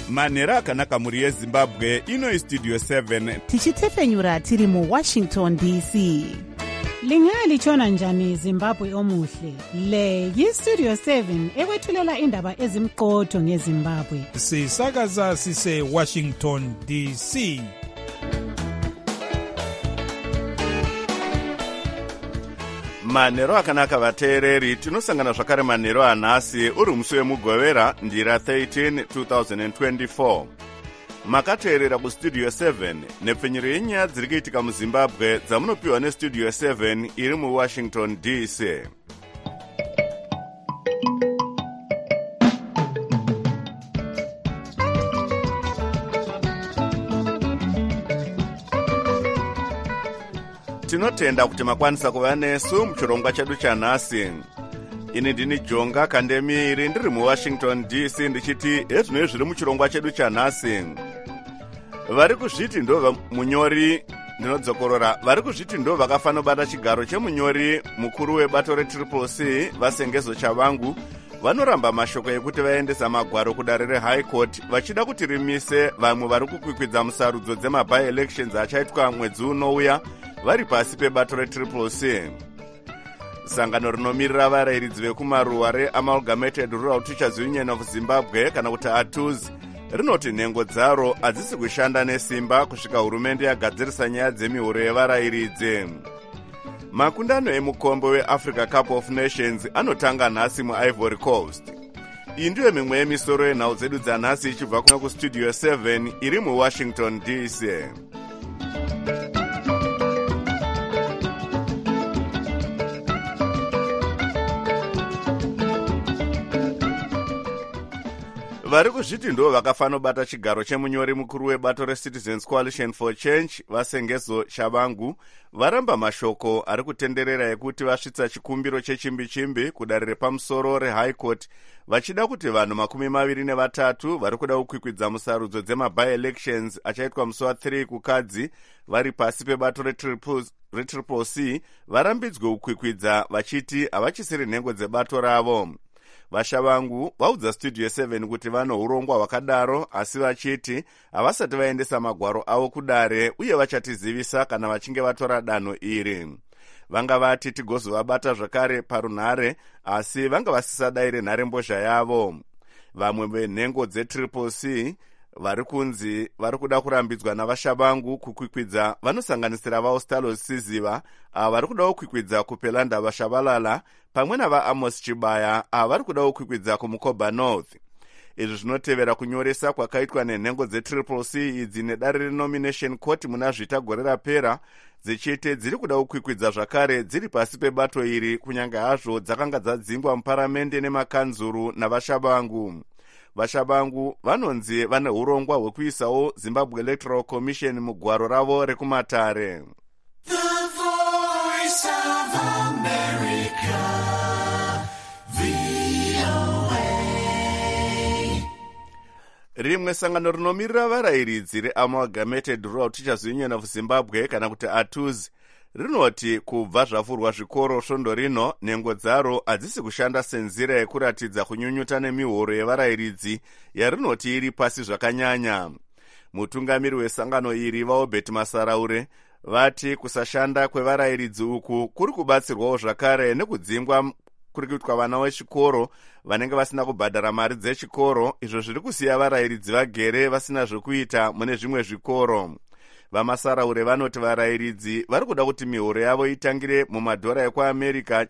manhero akanaka mhuri yezimbabwe. Ino istudio 7 tichitefenyura tiri muwashington dc. Lingalitshona njani Zimbabwe omuhle? Le yistudio 7 ekwethulela indaba ezimqotho ngeZimbabwe. Sisakaza sise Washington DC. manhero akanaka vateereri, tinosangana zvakare manhero anhasi uri musi wemugovera ndira 13 2024. makateerera kustudio 7 nepfenyuro yenyaya dziri kuitika muzimbabwe dzamunopiwa nestudio 7 iri muwashington dc. tinotenda kuti makwanisa kuva nesu muchirongwa chedu chanhasi. ini ndini Jonga Kandemiri ndiri muwashington dc ndichiti ezvinoi zviri muchirongwa chedu chanhasi. vari kuzviti ndo munyori ndinodzokorora vari kuzviti ndo vakafanobata chigaro chemunyori mukuru webato reCCC Vasengezo Chavangu vanoramba mashoko ekuti vaendesa magwaro kudare reHigh Court vachida kuti rimise vamwe vari kukwikwidza musarudzo dzemabi-elections achaitwa mwedzi unouya vari pasi pebato reCCC. sangano rinomirira varayiridzi vekumaruwa reAmalgamated Rural Teachers Union of Zimbabwe kana kuti ATUZ rinoti nhengo dzaro hadzisi kushanda nesimba kusvika hurumende yagadzirisa nyaya dzemihoro yevarayiridzi. makundano emukombe weAfrica Cup of Nations anotanga nhasi muIvory Coast. iyi ndiyo mimwe yemisoro yenhau dzedu dzanhasi ichibva kuna kustudio 7 iri muwashington dc. vari kuzviti ndo vakafanobata chigaro chemunyori mukuru webato reCitizens Coalition for Change Vasengezo Chavangu varamba mashoko ari kutenderera ekuti vasvitsa chikumbiro chechimbi-chimbi kudare repamusoro reHigh Court vachida kuti vanhu 23 vari kuda kukwikwidza musarudzo dzemabi-elections achaitwa musi wa3 kukadzi vari pasi pebato reCCC varambidzwe kukwikwidza vachiti havachisiri nhengo dzebato ravo. Vashavangu vaudza studio 7 kuti vano urongwa hwakadaro asi vachiti havasati vaendesa magwaro avo kudare uye vachatizivisa kana vachinge vatora danho iri. vanga vati tigozovabata zvakare parunhare asi vanga vasisadaire nharembozha yavo. vamwe venhengo dzeCCC vari kunzi vari kuda kurambidzwa navashavangu kukwikwidza vanosanganisira vaostalo Siziva ava vari kuda kukwikwidza kupelanda vashavalala pamwe navaAmos Chibaya ava vari kuda kukwikwidza kumukoba North. izvi zvinotevera kunyoresa kwakaitwa nenhengo dzeCCC idzi nedare renomination court muna zvita gore rapera dzichiti dziri kuda kukwikwidza zvakare dziri pasi pebato iri kunyange hazvo dzakanga dzadzingwa muparamende nemakanzuru navashavangu. vashavangu vanonzi vane urongwa hwekuisawo Zimbabwe Electoral Commission mugwaro ravo rekumatare. The Voice of America, VOA. rimwe sangano rinomirira varayiridzi reAmalgamated Rural Teachers Union of Zimbabwe kana kuti ATUZ rinoti kubva zvavhurwa zvikoro svondo rino nhengo dzaro hadzisi kushanda senzira yekuratidza kunyunyuta nemihoro yevarayiridzi yarinoti iri pasi zvakanyanya. mutungamiri wesangano iri vaObert Masaraure vati kusashanda kwevarayiridzi uku kuri kubatsirwawo zvakare nekudzingwa kuri kuitwa vana vechikoro vanenge vasina kubhadhara mari dzechikoro, izvo zviri kusiya varayiridzi vagere vasina zvekuita mune zvimwe zvikoro. vamasaraure vanoti varayiridzi vari kuda kuti mihoro yavo itangire mumadhora ekuamerica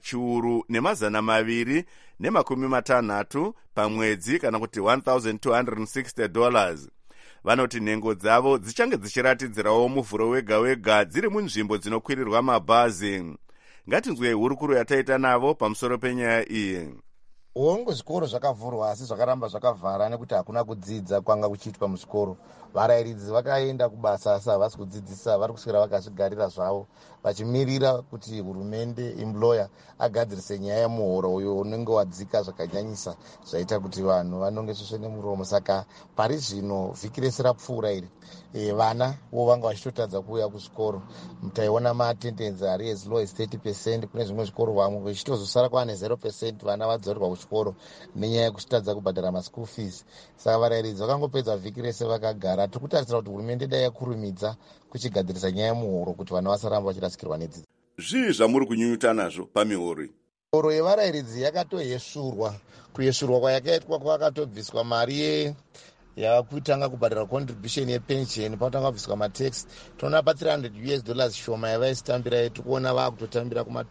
$260 pamwedzi kana kuti $1,260. vanoti nhengo dzavo dzichange dzichiratidzirawo muvhuro wega wega dziri munzvimbo dzinokwirirwa mabhazi. ngatinzwei hurukuro yataita navo pamusoro penyaya iyi. ongo zvikoro zvakavhurwa asi zvakaramba zvakavhara nekuti hakuna kudzidza kwanga kuchiitwa muzvikoro. varayiridzi vakaenda kubasa asi havasi kudzidzisa, vari kuswera vakazvigarira zvavo vachimirira kuti hurumende employer agadzirise nyaya yemuhoro uyo unenge wadzika zvakanyanyisa zvaita kuti vanhu vanonge svesve nemuromo. saka pari zvino vhiki rese rapfuura iri vana vo vanga vachitotadza kuuya kuzvikoro. taiona maattendance ari as low as 30%. kune zvimwe zvikoro vamwe vachitozosara kwane 0% vana vadzorerwa muchikoro nenyaya yekutadza kubhadhara maschool fees. Saka varairidzi vakangopedza vhiki rese vakagara. Tiri kutarisira kuti hurumende dai yakurumidza kuchigadzirisa nyaya yemuhoro kuti vana vasaramba vachirasikirwa nedzidzo. Zvii zvamuri kunyunyuta nazvo pamihoro iyi? Mihoro yevarairidzi yakatoyesurwa. Kuyesurwa kwayakaitwa kwakatobviswa mari yakutanga kubhadhara contribution yepension, pakutanga kubviswa matax. Toona pa $300 shoma yavaisitambira yetu kuona vakutotambira kuma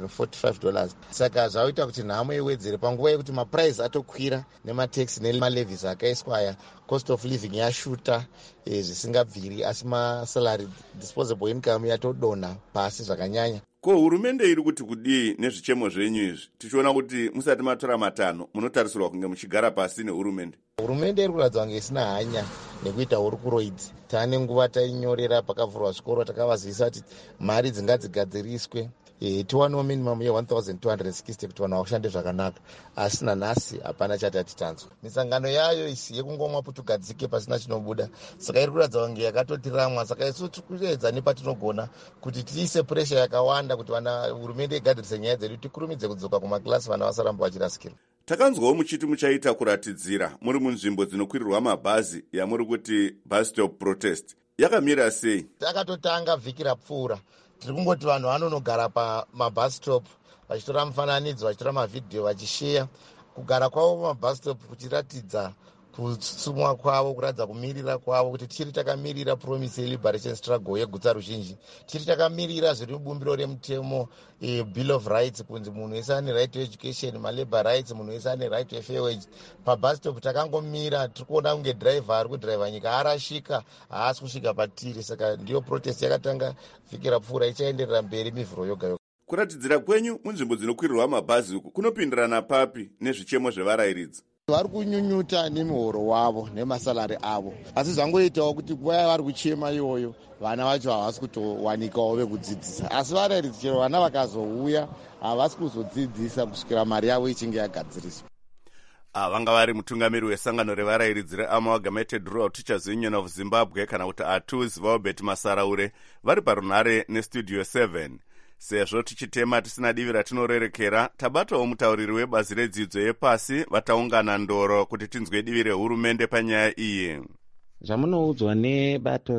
$245. Saka zvaita kuti nhamo iwedzere panguva yekuti maprice atokwira nematax nemalevies akaiswa aya, cost of living yashuta zvisingabviri, asi masalary disposable income yatodonha pasi zvakanyanya. Ko hurumende iri kuti kudii nezvichemo zvenyu izvi? Tichiona kuti musati matora matanho munotarisirwa kunge muchigara pasi nehurumende. Hurumende iri kuratidza kunge isina hanya nekuita hurukuroidzi. Taane nguva tainyorera pakavhurwa zvikoro takavazivisa kuti mari dzingadzigadziriswe tiwanewo minimum ye$1,260 kuti vanhu vakushande zvakanaka. Asi nanhasi hapana chatati tanzwa. Misangano yayo isi yekungomwa putugadzike pasina chinobuda. Saka iri kuratidza kunge yakatotiramwa. Saka isu tiri kuedza nepatinogona kuti tiise puresha yakawanda kuti hurumende igadzirise nyaya dzedu, tikurumidze kudzoka kumakilasi vana vasaramba vachirasikirwa. Takanzwawo muchiti muchaita kuratidzira muri munzvimbo dzinokwirirwa mabhazi yamuri kuti bus stop protest. Yakamira sei? Takatotanga vhiki rapfuura. Tiri kungoti vanhu vanonogara pamabus stop vachitora mufananidzo, vachitora mavhidhiyo, vachisheya kugara kwavo pamabus stop, kuchiratidza kusumwa kwavo, kuratidza kumirira kwavo, kuti tichiri takamirira promise ye-liberation struggle yeguta ruzhinji, tichiri takamirira zviri mubumbiro remutemo bill of rights, kunzi munhu wese ane right to education, malabor rights, munhu wese ane right to fair wage. Pabus stop takangomira, tiri kuona kunge driver ari kudhiraivha nyika arashika, haasi kusvika patiri. Saka ndiyo protest yakatanga vhiki rapfuura, ichaenderera mberi mivhuro yoga yoga. Kuratidzira kwenyu munzvimbo dzinokwirirwa mabhazi uku kunopindirana papi nezvichemo zvevarairidzi? Vari kunyunyuta nemihoro wavo nemasalari avo, asi zvangoitawo kuti nguva yavari kuchema iyoyo vana vacho havasi kutowanikawo vekudzidzisa. Asi varairidzi chero vana vakazouya havasi kuzodzidzisa kusvikira mari yavo ichinge yagadziriswa. Vanga vari mutungamiri wesangano revarairidzi reAmalgamated Rural Teachers Union of Zimbabwe kana kuti ATUZ, Vaobert Masaraure, vari parunhare nestudio 7. Sezvo tichitema tisina divi ratinorerekera, tabatawo mutauriri webazi redzidzo yepasi vataungana ndoro kuti tinzwe divi rehurumende panyaya iyi. Zvamunoudzwa nebato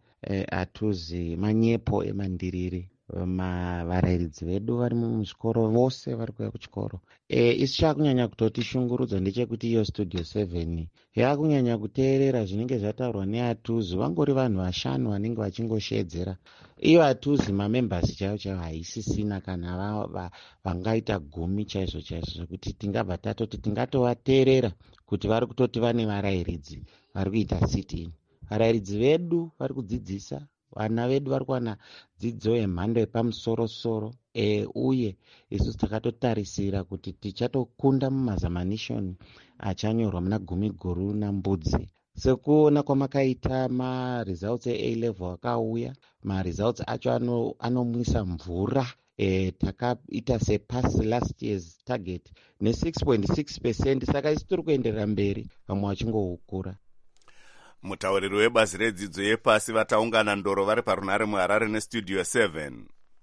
reATUZ manyepo emandiriri. Varairidzi vedu vari muzvikoro vose vari kuuya kuchikoro. Isu chakunyanya kutotishungurudza ndechekuti iyo studio 7 yakunyanya kuteerera zvinenge zvataurwa neATUZ. Vangori vanhu 5 vanenge vachingoshedzera. Iyo ATUZ mamembers chaivo haisisina kana vangaita 10 chaizvo zvekuti tingabva tatoti tingatovateerera kuti vari kutoti vane varairidzi vari kuita sit-in. Varairidzi vedu vari kudzidzisa, vana vedu vari kuwana dzidzo yemhando yepamusoro-soro, uye isu takatotarisira kuti tichatokunda mumazamanishoni achanyorwa muna Gumiguru naMbudzi. Sekuona kwamakaita maresults e-A-level akauya, maresults acho anomwisa mvura. Takaita sepass last year's target ne6.6%. Saka isi tiri kuenderera mberi, vamwe vachingokura. Mutauriri webazi redzidzo yepasi vataungana ndoro vari parunhare muHarare nestudio 7.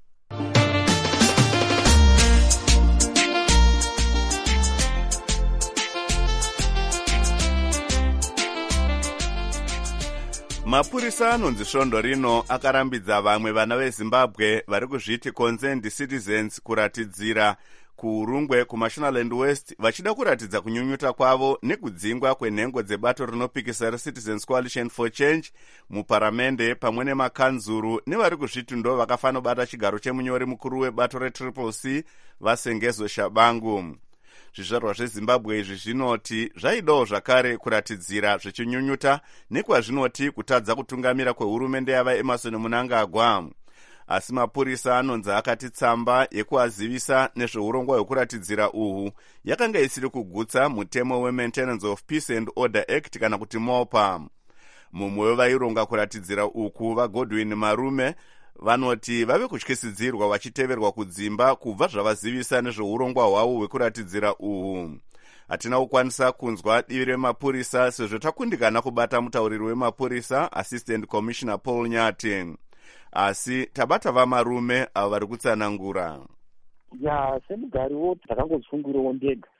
Mapurisa anonzi svondo rino akarambidza vamwe vana veZimbabwe vari kuzviti concerned citizens kuratidzira kuurungwe kuMashonaland West vachida kuratidza kunyunyuta kwavo nekudzingwa kwenhengo dzebato rinopikisa reCitizens Coalition for Change muparamende pamwe nemakanzuru nevari kuzviti ndo vakafanobata chigaro chemunyori mukuru webato reCCC Vasengezo Shabangu. Zvizvarwa zveZimbabwe izvi zvinoti zvaidawo zvakare kuratidzira zvichinyunyuta nekwazvinoti kutadza kutungamira kwehurumende yavaEmerson Mnangagwa. Asi mapurisa anonzi akati tsamba yekuazivisa nezveurongwa hwekuratidzira uhu yakanga isiri kugutsa mutemo weMaintenance of Peace and Order Act kana kuti MOPA. Mumwe wevaironga kuratidzira uku vaGodwin Marume vanoti vave kutyisidzirwa vachiteverwa kudzimba kubva zvavazivisa nezveurongwa hwavo hwekuratidzira uhu. Hatina kukwanisa kunzwa divi remapurisa sezvo takundikana kubata mutauriri wemapurisa Assistant Commissioner Paul Nyati. Asi tabata vaMarume avo vari kutsanangura. Semugariwo takangodzifungirawo ndega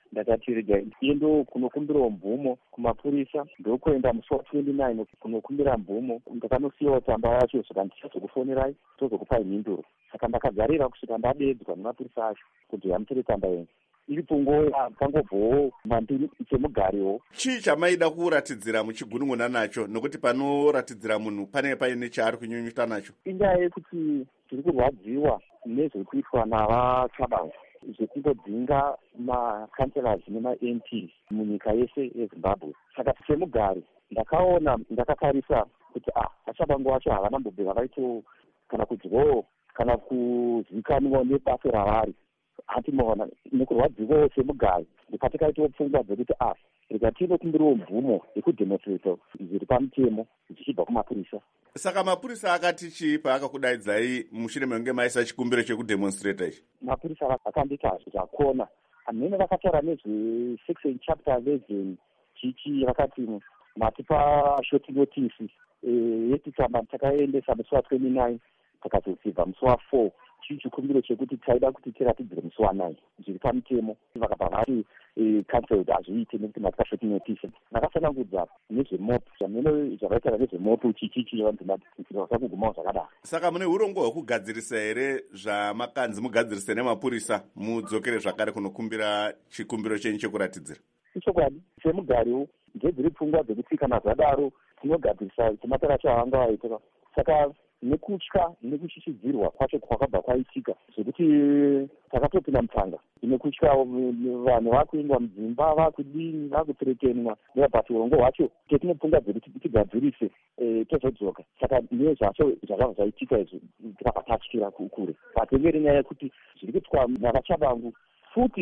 ndakati rega iendo kunokumbirawo mvumo kumapurisa, ndokuenda musi wa29 kunokumbira mvumo. Ndakanosiyawo tsamba yacho saka ndichazokufonerai tozokupai mhinduro. Saka ndakagarira kusvika ndadedzwa nemapurisa acho kuti hamutere tsamba yenyu. Iri pfungo yakangobvawo mandiri semugariwo. Chii chamaida kuratidzira muchigunun'una nacho, nokuti panoratidzira munhu pane paine chaari kunyunyuta nacho? Inyaya yekuti tiri kurwadziwa nezviri kuitwa navachabangu zvekungodzinga makanselas nema-MPs munyika yese yeZimbabwe. Saka semugari ndakatarisa kuti vachabangu vacho havana mbobva vaito kana kudyiwawo kana kuzivikanwa nebasa ravari. Hatinoona nekurwadziwawo semugari ndikatikaitawo pfungwa dzekuti rega tinokumbirawo mvumo yekudhemonstrata zviri pamutemo zvichibva kumapurisa. Saka mapurisa akati chii paakakudaidzai mushure mekunge maisa chikumbiro chekudhemonstrata ichi? Mapurisa akandita zvakona amene vakataura nezvesection chapter 11 chichi vakati matipa short notice yetitsamba takaendesa musi wa29 takazosibva musi wa4 chikumbiro chekuti taida kuti tiratidzire musi wa9 zviri pamutemo. Vakabva vati cancelled hazviite nekuti matipa short notice. Ndakasanangudza nezvemopo zvamene zvakaitara nezvemopo chichichi vantu vasakugumawo zvakadaro. Saka mune urongwa hwekugadzirisa here zvamakanzi mugadzirise nemapurisa mudzokere zvakare kunokumbira chikumbiro chenyu chekuratidzira? Ichokwadi semugariwo ndedziri pfungwa dzekuti kana zvadaro tinogadzirisa chimatara chavanga vaita. Saka nekutya nekushishiridzirwa kwacho kwakabva kwaitika zvekuti takatopinda mutsanga nekutya vanhu vakuendwa mudzimba vakudini vakutretenwa nebati urongo hwacho tetinopfunga dzekuti tigadzirise tozodzoka. Saka niye zvacho zvakabva zvaitika izvi tikabva tatyira kure patengere nyaya yekuti zviri kuitwa navachabangu futi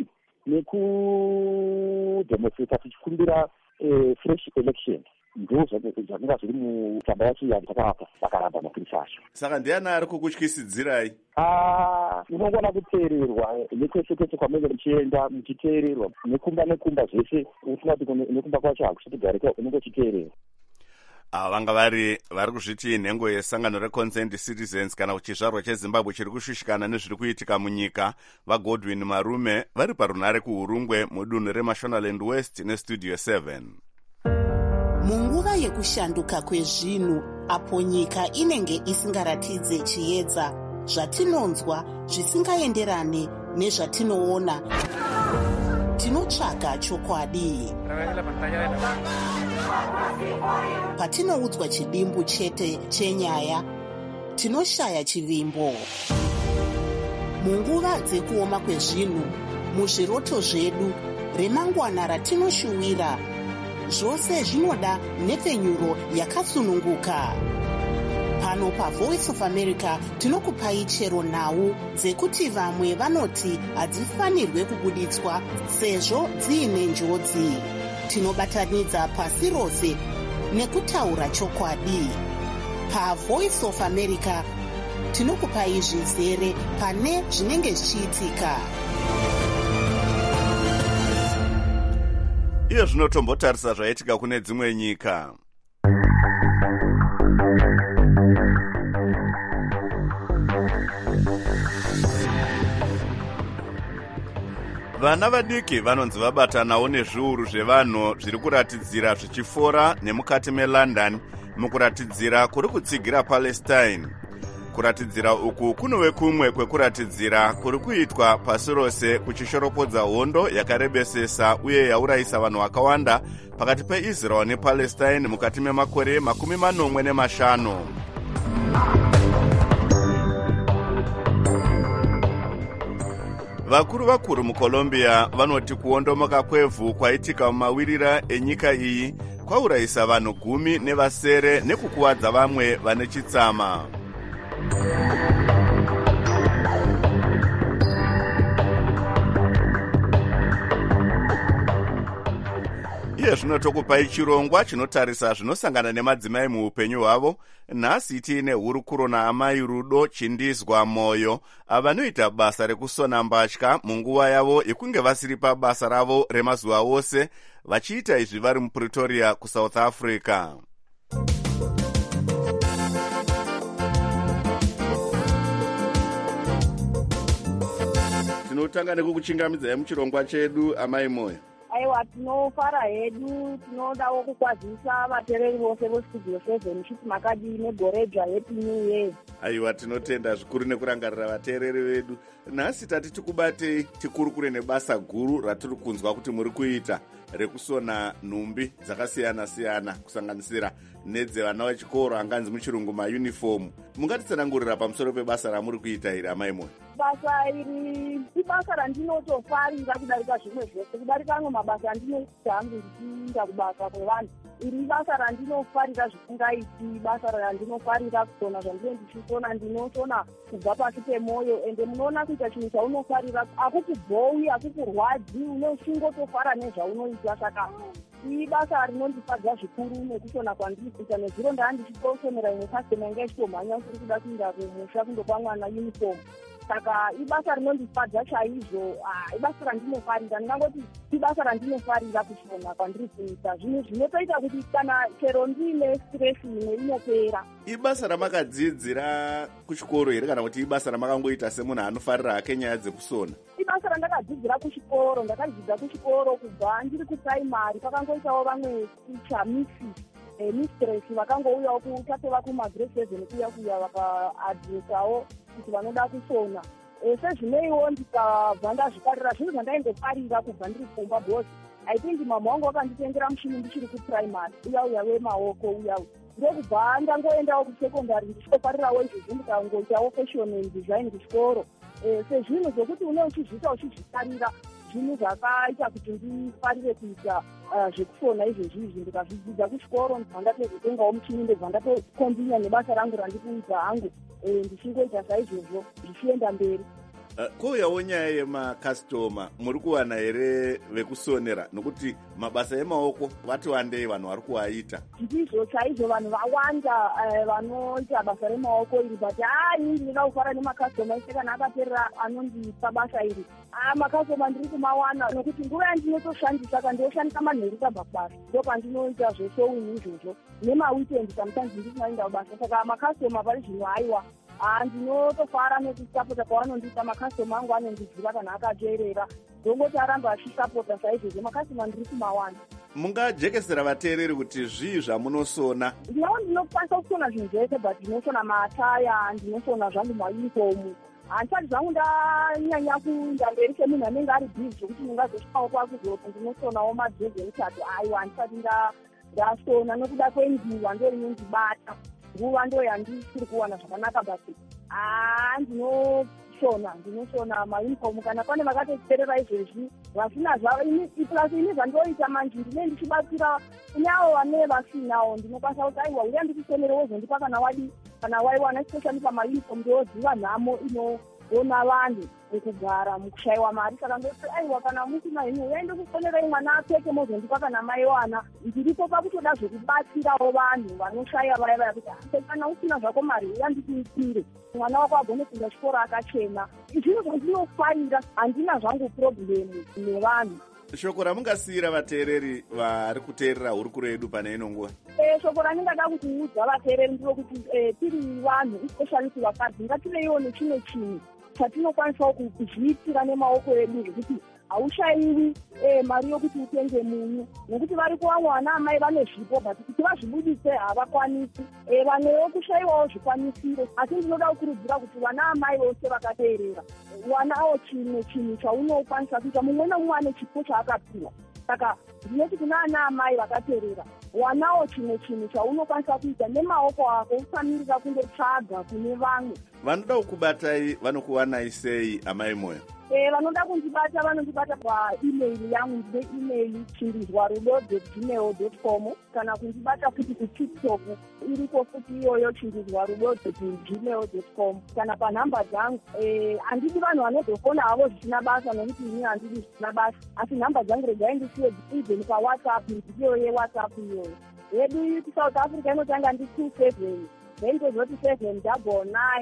nekudhemonstrata tichikumbira fresh election ndo zvakanga zviri mutsamba yacho yatakavapa vakaramba mapurisa acho. Saka ndiani ari kukutyisidzirai? Unongona kuteererwa nekwese kwese kwamenge muchienda muchiteererwa nekumba zvese ufunga kuti nekumba kwacho hakuchitigarika unenge uchiteererwa. Vanga vari kuzviti nhengo yesangano reConsent Citizens kana kuchizvarwa cheZimbabwe chiri kushushikana nezviri kuitika munyika, vaGodwin Marume vari parunhare kuHurungwe mudunhu reMashonaland West neStudio 7. Munguva yekushanduka kwezvinhu apo nyika inenge isingaratidze chiedza zvatinonzwa zvisingaenderane nezvatinoona, tinotsvaga chokwadi. Patinoudzwa chidimbu chete chenyaya, tinoshaya chivimbo. Munguva dzekuoma kwezvinhu, muzviroto zvedu, remangwana ratinoshuwira, zvose zvinoda nhepfenyuro yakasununguka. Pano paVoice of America tinokupai chero nhau dzekuti vamwe vanoti hadzifanirwe kubuditswa sezvo dziine njodzi. Tinobatanidza pasi rose nekutaura chokwadi. PaVoice of America tinokupai zvizere pane zvinenge zvichiitika. Iyo zvinotombotarisa zvaitika kune dzimwe nyika. Vana vadiki vanonzi vabatanawo nezviuru zvevanhu zviri kuratidzira zvichifora nemukati meLondon mukuratidzira kuri kutsigira Palestine. Kuratidzira uku kunove kumwe kwekuratidzira kuri kuitwa pasi rose kuchishoropodza hondo yakarebesesa uye yaurayisa vanhu vakawanda pakati peIsrael nePalestine mukati memakore 45. Vakuru muColombia vanoti kuondomoka kwevhu kwaitika mumawirira enyika iyi kwaurayisa vanhu 10 nevasere nekukuwadza vamwe vane chitsama. Iye zvinotokupai chirongwa chinotarisa zvinosangana nemadzimai muupenyu hwavo. Nhasi tiine hurukuro naamai Rudo Chindizwa Moyo vanoita basa rekusona mbatya munguva yavo yekunge vasiri pabasa ravo remazuva ose, vachiita izvi vari muPretoria kuSouth Africa. tinotanga nekukuchingamidzai muchirongwa chedu amai moyo. Aiwa, tinofara hedu, tinodawo kukwazisa vateereri vose vestudio 7 chiti makadini gore dzva happy new year. Aiwa, tinotenda zvikuru nekurangarira vateereri vedu. Nhasi tati tikubatei tikurukure nebasa guru ratiri kunzwa kuti muri kuita rekusona nhumbi dzakasiyana-siyana kusanganisira nedzevana vechikoro anganzi muchirungu maunifomu. Mungatitsanangurira pamusoro pebasa ramuri kuita iri amai moyo? Basa iri ibasa randinotofarira kudarika zvimwe zvose, kudarika amwe mabasa andinoita hangu ndichiinda kubasa kwevanhu. Iri ibasa randinofarira zvisingaiti, basa randinofarira kusona zvandine ndichisona, ndinosona kubva pasi pemwoyo. Ende munoona kuita chinhu chaunofarira akukubhowi, akukurwadzi, unochingotofara nezvaunoita. Saka ibasa rinondifadza zvikuru nekusona kwandiri kuita, nezviro ndandichitosonera imwe kasitoma inge ichitomhanya kuri kuda kuinda kumusha kundopa mwana uniform. Saka ibasa rinondifadza chaizvo, ibasa randinofarira. Ndingangoti ibasa randinofarira kusona kwandiri kuita. Zvinhu zvinotoita kuti kana chero ndiine stress imwe inopera. Ibasa ramakadzidzira kuchikoro here kana kuti ibasa ramakangoita semunhu anofarira hake nyaya dzekusona? Ibasa randakadzidzira kuchikoro, ndakadzidza kuchikoro kubva ndiri kuprimary. Pakangoitawo vamwe ticha mistress vakangouyawo kutatova kumagrade 7 kuya vakaadresawo kuti vanoda kusona. Sezvineiwo ndikabva ndazvifarira zvinhu zvandaingofarira kubva ndiri kumba, because I think mama wangu wakanditengera muchini ndichiri kuprimary uya wemaoko uya. Ndokubva ndangoendawo kusekondari ndichitofarirawo izvozvo, ndikangoitawo fashion and design kuchikoro. Sezvinhu zvokuti une uchizviita uchizvifarira, zvinhu zvakaita kuti ndifarire kuita zvekusona izvezvizvi. Ndikazvidzidza kuchikoro ndibva ndatozotengawo muchini, ndobva ndatokombinya nebasa rangu randikuita hangu, ndichingoita saizvozvo zvichienda mberi. Kouyawo nyaya yemakastoma, muri kuwana here vekusonera? Nokuti mabasa emaoko vati wandei vanhu vari kuaita. Ndizvo chaizvo, vanhu vawanda vanoita basa remaoko iri, but ndinoda kufara nemakastoma ese kana akaperera anondipa basa iri. Makastoma ndiri kumawana nokuti nguva yandinotoshandisa kandiyoshandisa manheru tabva kubasa, ndopandinoita zvesowini izvozvo nemawikendi sometimes ndisinaenda kubasa. Saka makastoma pari zvino haiwa ndinotofara nekusapota kwavanondiita. Makastoma angu anondiziva kana akateerera, ndongoti aramba achisapota saizvozvo. Makastoma ndiri kumawana. Mungajekesera vateereri kuti zvii zvamunosona? Ndinawo ndinokwanisa kusona zvinhu zvese, but ndinosona mataya, ndinosona zvangu maunifomu. Handisati zvangu ndanyanya kuenda mberi semunhu anenge ari bhizi zvokuti ndingazosvikawo kwakuzoti ndinosonawo madhezi emutatu. Aiwa, handisati ndasona nokuda kwenguva ndo rinondibata. Nguva ndo yandisiri kuwana zvakanaka, but ndinosona maunifomu. Kana pane vakatoteerera izvezvi vasina zvavo, plus ini zvandoita manje ndine ndichibatsira kuneavo vane vasinawo. Ndinokwanisa kuti aiwa uya ndikusonere wozondipa kana waiwana especially pamaunifomu, ndoziva nhamo inoona vanhu mukugara mukushayiwa mari. Saka ndoti aiwa kana musina henyu uyai ndokusonerai mwana apfeke mozondipa kana maiwana. Ndiripo pakutoda zvokubatsirawo vanhu vanoshaya vaya kuti kana usina zvako mari uya ndikuitire mwana wako agone kuenda chikoro akachena. Zvinhu zvandinofarira, handina zvangu problemu nevanhu. Shoko ramungasiyira vateereri vari kuteerera hurukuro yedu pane ino nguva? Shoko randingada kutiudza vateereri nderokuti tiri vanhu especially kuvakadzi ngativeiwo nechimwe chinhu chatinokwanisa kuzviitira nemaoko edu, zvekuti haushayiwi mari yokuti utenge munyu, nekuti vari kuvamwe vana amai vane zvipo but kuti vazvibudise havakwanisi. Vamwewo kushayiwawo zvikwanisiro, asi ndinoda kukurudzira kuti vana amai vose vakateerera wanawo chimwe chinhu chaunokwanisa kuita. Mumwe nomumwe ane chipo chaakapiwa. Saka ndinoti kuna ana amai vakateerera, wanawo chimwe chinhu chaunokwanisa kuita nemaoko ako, usamirira kundotsvaga kune vamwe. Vanoda kukubatai vanokuwanai sei amai moyo? Vanoda kundibata vanondibata paemail yangu. Ndine email chindizwarudo@gmail.com, kana kundibata futi kutiktok iripo futi iyoyo chindizwarudo@gmail.com, kana panhamba dzangu. Handidi vanhu vanozofona havo zvisina basa, nokuti ini handidi zvisina basa, asi nhamba dzangu regai ndisiye even pawhatsapp, ndiyo yewhatsapp iyoyo. Yedu South Africa inotanga ndi27, then tozoti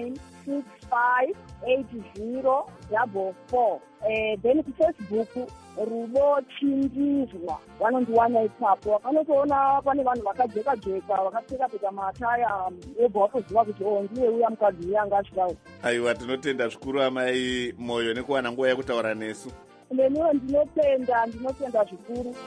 799658044. Then kuFacebook Rudo Chindizwa vanondiwana ipapo. Vakanotoona pane vanhu vakajeka-jeka vakapfeka mataya vobva vatoziva kuti ndiye uya mukadzi uya anga asvikawo. Aiwa, tinotenda zvikuru amai Moyo nekuwana nguva yekutaura nesu. Neniwo ndinotenda zvikuru.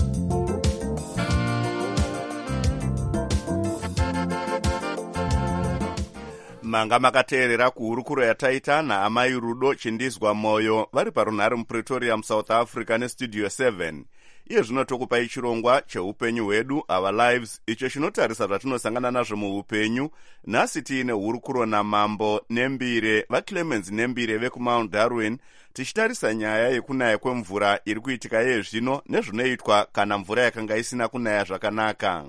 Manga makateerera kuhurukuro yataita naamai Rudo Chindizwa Moyo vari parunhare muPretoria muSouth Africa neStudio 7. Iye zvino tokupai chirongwa cheupenyu hwedu, Our Lives, icho chinotarisa zvatinosangana nazvo muupenyu. Nhasi tiine hurukuro naMambo Nembire vaClemens Nembire vekuMount Darwin, tichitarisa nyaya yekunaya kwemvura iri kuitika yezvino nezvinoitwa kana mvura yakanga isina kunaya zvakanaka.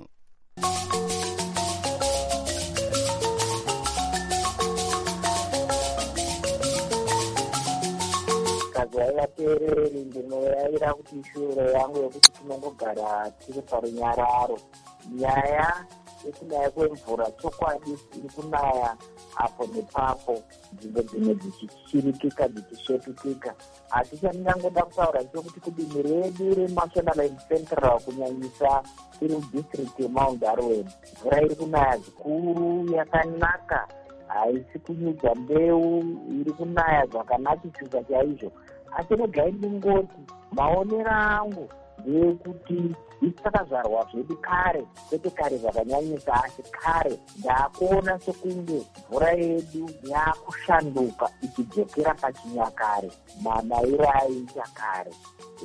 Vateereri, ndinoyayira kuti shuro yangu yokuti tinongogara tiri parunyararo. Nyaya yekunaya kwemvura chokwadi iri kunaya apo nepapo, nzvimbo dzimwe dzichichirikika dzichisvetukika. Asi chandingangoda kutaura ndechekuti kudini redu reMashonaland Central kunyanyisa iri mudistrict yeMount Darwin, mvura iri kunaya zvikuru yakanaka, haisi kunyudza mbeu, iri kunaya zvakanakisisa chaizvo. Asi regai ndingoti maonero angu ndeyekuti takazvarwa zvedu kare, kwete kare zvakanyanyisa, asi kare ndakuona sekunge mvura yedu yakushanduka ichidzokera pachinyakare, manayiro aiita kare.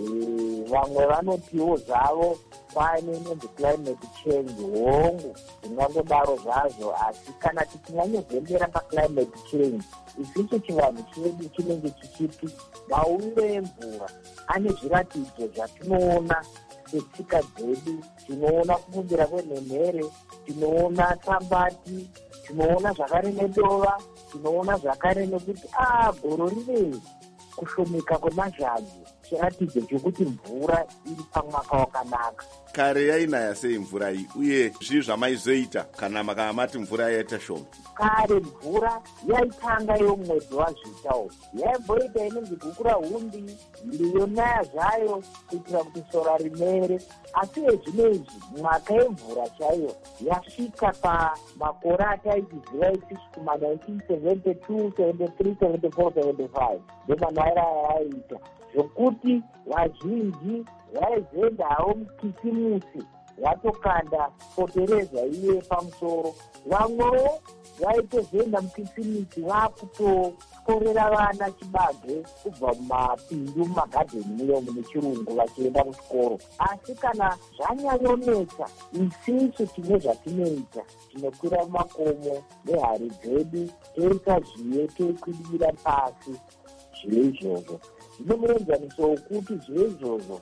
Vamwe vanotiwo zvavo kwaane climate change, hongu zvingangodaro zvazvo, asi kana tichinyanyozembera paclimate change, isicho chivanhu chedu chinenge chichiti mauwiro emvura ane zviratidzo zvatinoona setsika dzedu. Tinoona kubumbira kwenhemhere, tinoona tsambati, tinoona zvakare nedova, tinoona zvakare nekuti goro rinei kushomeka kwemazhanzi, chiratidzo chokuti mvura iri pamwaka wakanaka. Kare yainaya sei mvura iyi, uye zvii zvamaizoita kana makava mati mvura yaita shoma? Kare mvura yaitanga yomwedzi waZvitawo, yaimboita inonzi gukura hundi, ndiyonaya zvayo kuitira kuti sora rimere. Asi ezvinezvi mwaka yemvura chaiyo yasvika pamakore ataichiziva isusu kuma1972, 73, 74, 75 ndemanayiro ayaita, zvokuti vazhinji vaizoenda havo mukisimusi vatokanda fotereza iye pamusoro. Vamwewo vaitozoenda mukisimusi vakutokorera vana chibage kubva mumapindu mumagadheni muyo mune chirungu vachienda kuchikoro. Asi kana zvanyanyonetsa, isisu tine zvatinoita, tinokwira mumakomo nehari dzedu, toisa zviyo toikwidira pasi. Zviro izvozvo zvinomuenzaniso wekuti zviro izvozvo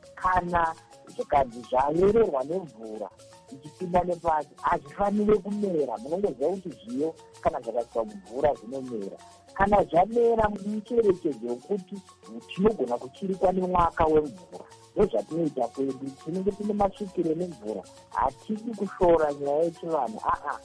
kana zvikanzi zvavererwa nemvura ichipinda nepasi hazvifanire kumera. Munongoziva kuti zviyo kana zvakasika mumvura zvinomera. Kana zvamera mucherechedzo wekuti tinogona kuchirikwa nemwaka wemvura. Ndozvatinoita kwedu, tinenge tine masvikiro nemvura, hatidi kushora nyaya yechivanhu.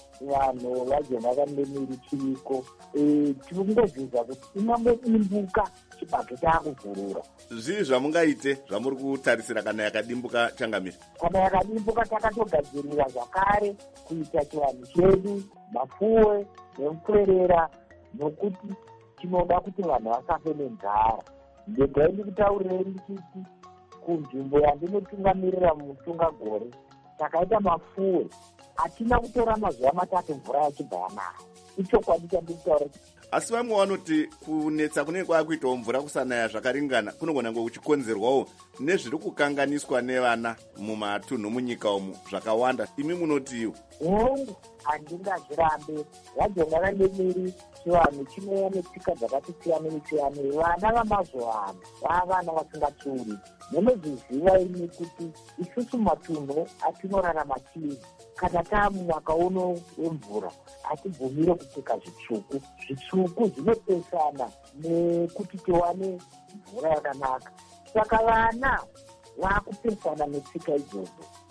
Vanhu vagenda kanemiri chiriko, tinongobvisa kuti imambodimbuka chibage chaakuvhurura. Zvii zvamungaite zvamuri kutarisira kana yakadimbuka Changamire? Kana yakadimbuka takatogadzirira zvakare kuita chivanhu chedu, mafuwe nemukwerera, nokuti tinoda kuti vanhu vasafe nenzara. Ndegai ndikutaurirei ndichiti kunzvimbo yandinotungamirira mutunga gore takaita mafuwe, hatina kutora mazuva matatu mvura yachibva yanaya. Ichokwadi chandikutaura. Asi vamwe vanoti kunetsa kunenge kwakuitawo mvura kusanaya zvakaringana kunogona kuchikonzerwawo nezviri kukanganiswa nevana mumatunhu munyika umu zvakawanda. Imi munotiwo? Hongu, handingazvirambe. Vajonga vanemiri chivanhu chinouya netsika dzakati siyane. Vana vamazuva ano vavana vasingatsuri. Munozviziva imi kuti isusu matunhu atinorarama tiri, kana taamumwaka uno wemvura hatibvumire kupfeka zvitsvuku. Zvitsvuku zvinopesana nekuti tiwane mvura yakanaka. Saka vana vakupesana netsika idzodzo.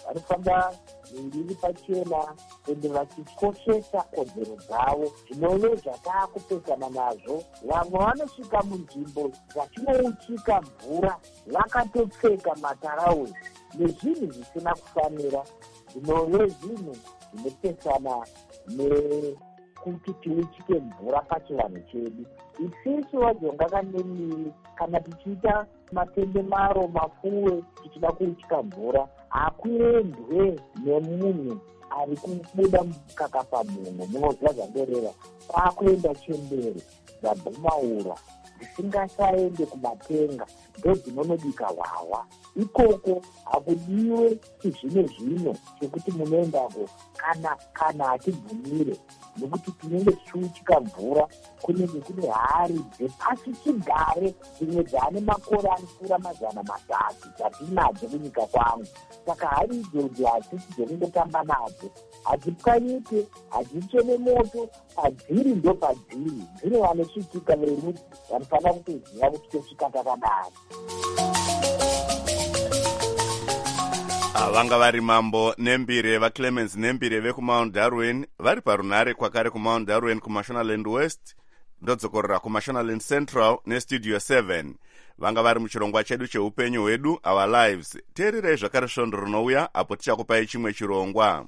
vanofamba iri pachena ende vachikoshesa kodzero dzavo zvinove zvataakupesana nazvo. Vamwe vanosvika munzvimbo dzatinouchika mvura vakatopfeka matarauzi nezvinhu zvisina kufanira, zvinove zvinhu zvinopesana nekuti tiuchike mvura pachivanhu chedu. Isusu vajonga kanemiri kana tichiita matendemaro mafuwe tichida kuuchika mvura, hakuendwe nemunhu ari kubuda mukaka pamunhu munozwa zvandoreva, kwakuenda chembere dzabhumaura dzisingasaende kumatenga ndodzinonobika hwahwa. Ikoko hakudiwe chizvino chekuti munoendako kana hatibvumire, nekuti tinenge tichiuchika mvura kunenge kune hari dzepasi chigare dzimwe dzaane makore anopfuura 300 dzatinadzo kunyika kwangu. Saka hari idzodzo hadzisi dzekungotamba nadzo, hadzipwanyike, hadzichene moto, padziri ndo padziri. Dzine vanosvikika veruti vanofanira kutoziva kuti tosvika takadaro. vanga vari Mambo Nembire vaClemens Nembire vekumount Darwin vari parunare kwakare kumount Darwin kumashonaland West ndodzokorera kumashonaland Central nestudio 7. Vanga vari muchirongwa chedu cheupenyu hwedu our lives. Teererei zvakare svondo rinouya apo tichakupai chimwe chirongwa.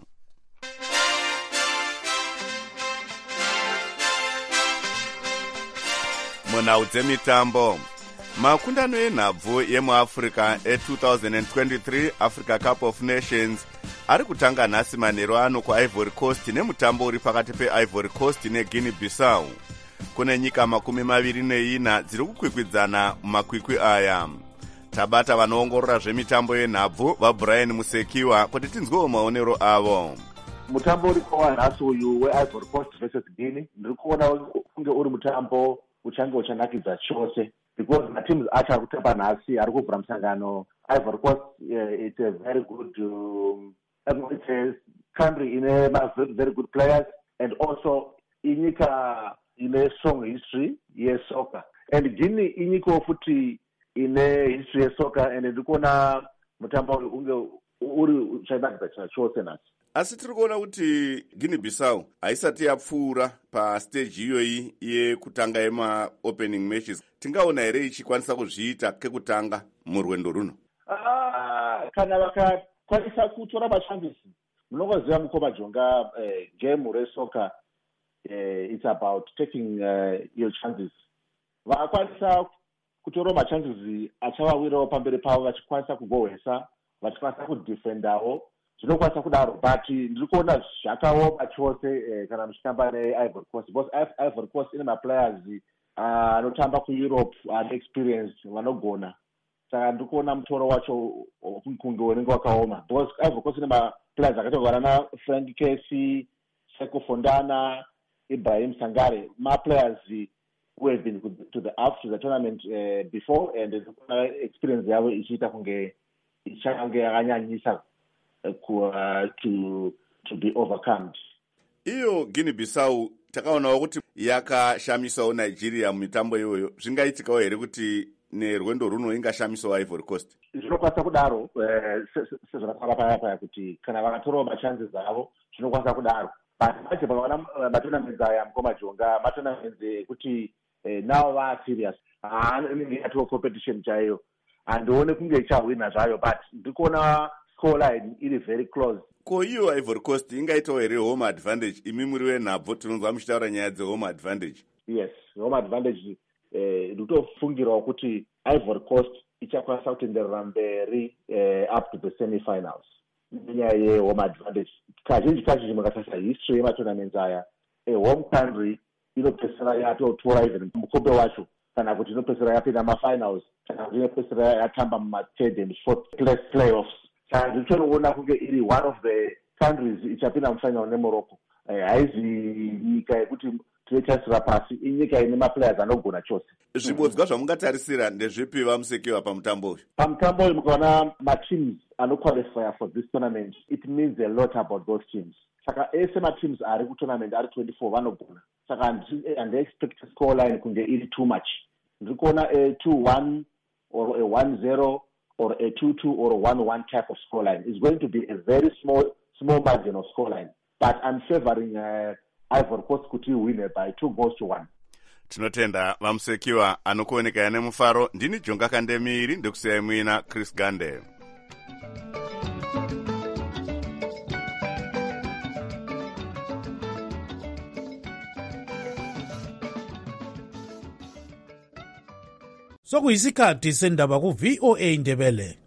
Munhau dzemitambo. Makundano enhabvu yemuAfrica e2023 Africa Cup of Nations ari kutanga nhasi manheru ano kuIvory Coast nemutambo uri pakati peIvory Coast neGuinea Bissau. Kune nyika 24 dziri kukwikwidzana mumakwikwi aya. Tabata vanoongorora zvemitambo yenhabvu vaBrian Musekiwa kuti tinzwewo maonero avo. Mutambo uri kuwanhasi uyu weIvory Coast versus Guinea ndiri kuona kunge uri mutambo uchange uchanakidza chose, because mateams acho ari kutamba nhasi ari kubvura musangano. Ivory Coast it's a very good it's a country ine very good players and also inyika ine strong history yesoccer, and Guinea inyika futi ine history yesoccer, and ndiri kuona mutambo unge uri uchanakidza chose nhasi. Asi tiri kuona kuti Guinea Bissau haisati yapfuura pastage iyoyi yekutanga yemaopening matches. Tingaona here ichikwanisa kuzviita kekutanga murwendo runo? Kana vakakwanisa kutora machances, munongoziva mukoma jonga game resoccer it's about taking your chances. Vakakwanisa kutora machances achavawirawo pamberi pavo vachikwanisa kugohwesa, vachikwanisa kudefendawo. Zvinokwanisa kudaro, but ndiri kuona zvakaoma chose kana muchitamba neIvory Coast, because Ivory Coast ine maplayers anotamba kuEurope ane experience vanogona. Saka ndiri kuona mutoro wacho kunge unenge wakaoma, because Ivory Coast ine maplayers akatogara naFrank Kessie, Seko Fondana, Ibrahim Sangare, maplayers who have been to the tournament before, and ndiri kuona experience yavo ichiita kunge ichange yakanyanyisa to be overcome. Iyo Guinea Bissau takaonawo kuti yakashamisawo Nigeria mumitambo iyoyo. Zvingaitikawo here kuti nerwendo runo ingashamisawo Ivory Coast? Zvinokwanisa kudaro, sezvakataura paya kuti kana vakatorawo machances avo zvinokwanisa kudaro. But maje pakaona matournaments aya mukoma jonga, matournaments ekuti now va serious, inenge yatova competition chaiyo, handione kunge ichawina zvayo, but ndiri kuona scoreline iri very close. Ko iyo Ivory Coast ingaitawo here home advantage? Imi muri wenhabvu tinonzwa muchitaura nyaya dzehome advantage. Yes, home advantage. Ndotofungirawo kuti Ivory Coast ichakwanisa kutenderera mberi up to the semi-finals nenyaya yehome advantage. Kazhinji kacho mukatasa history yematournaments aya, home country inopedzisira yatotora even mukombe wacho, kana kuti inopedzisira yapinda mafinals, kana kuti inopedzisira yatamba muma-third and fourth place playoffs. Saka ndichinoona kunge iri one of the countries ichapinda mufinal neMorocco. Haizi nyika yekuti tinochasira pasi, inyika ine maplayers anogona chose. Zvibodzwa zvamungatarisira ndezvipi vamusekiwa pamutambo uyu? Pamutambo uyu mukaona mateams anoqualify for this tournament, it means a lot about those teams. Saka ese mateams ari kutournament ari 24 vanogona. Saka handi-expect scoreline kunge iri too much. Ndiri kuona a 2-1 or a 1-0 or a 2-2 or a 1-1 type of scoreline. It's going to be a very small margin of scoreline. But I'm favoring Ivory Coast kuti win by 2-1. Tinotenda vamusekiwa anokuoneka ane mufaro. Ndini Jonga Kandemiri ndokusiyai muina Chris Gande. Sokuyisikhathi sendaba ku VOA Ndebele.